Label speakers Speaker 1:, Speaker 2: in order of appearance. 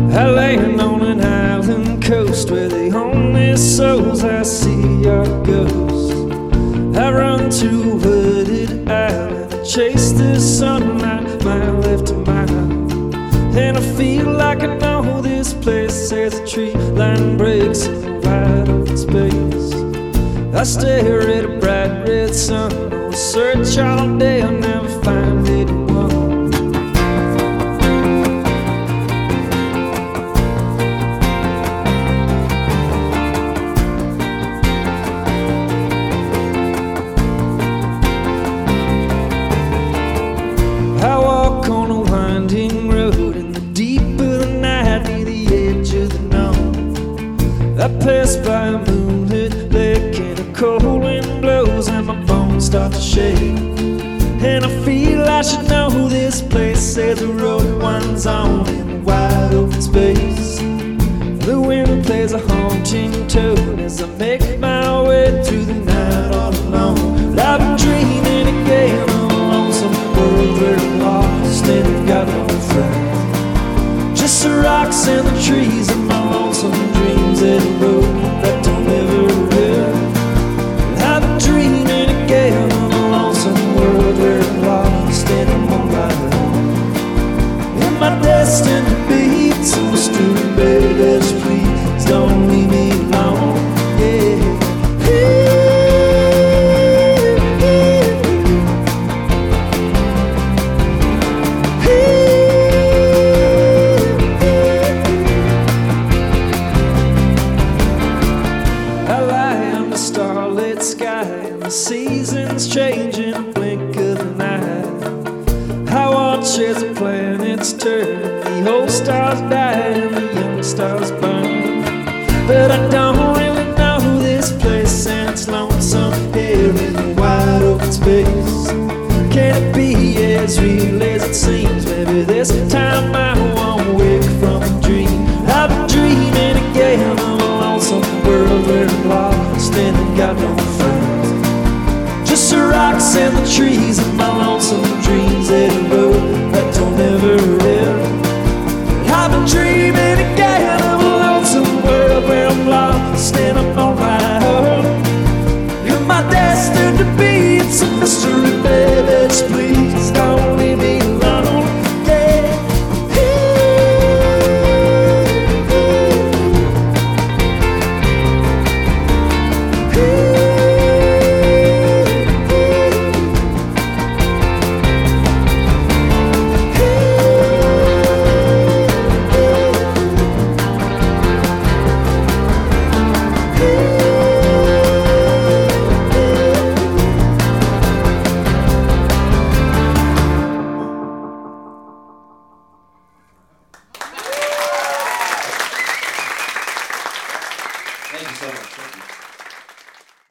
Speaker 1: I land on an island coast where the only souls I see are ghosts. I run to a wooded island and chase the sunlight mile after mile. And I feel like I know this place as a tree line breaks in wide open space. I stare at a bright red sun, I'll search all day, I'll never find anyone. I walk on a winding road in the deep of the night near the edge of the known. I pass by a moonlit lake and a cold wind blows and my bones start to shake. And I feel I should know this place as the road winds on in a wide open space. The wind plays a haunting tune as I make my way through the night all alone. But I've been dreaming again of a lonesome world where I'm lost and I've got no friends. Just the rocks and the trees and my lonesome dreams at a road that don't ever end. I've been dreaming again of a lonesome world where I'm lost and I'm on my own. Am I destined to be so stupid, baby? Just please don't leave me alone. Yeah. Starlit sky and the seasons change in a blink of an eye. I watch as the planets turn, the old stars die and the young stars burn. But I don't really know this place and it's lonesome here in the wide open space. Can it be as real as it seems? Maybe this time I won't wake from a dream. I've been dreaming again of a lonesome world where I'm lost and I've got no friends. Just the rocks and the trees and my lonesome dreams at a road that don't ever end. I've been dreaming again of a lonesome world where I'm lost and I'm on my own. Am I destined to be? It's a mystery.